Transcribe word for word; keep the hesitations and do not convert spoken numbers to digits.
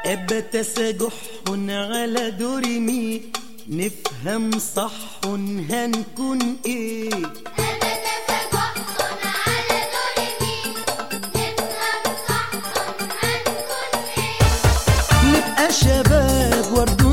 تسجح على دوري مي، نفهم صح هنكون ايه. على دوري مي، نفهم صح هنكون ايه. نبقى شباب ورد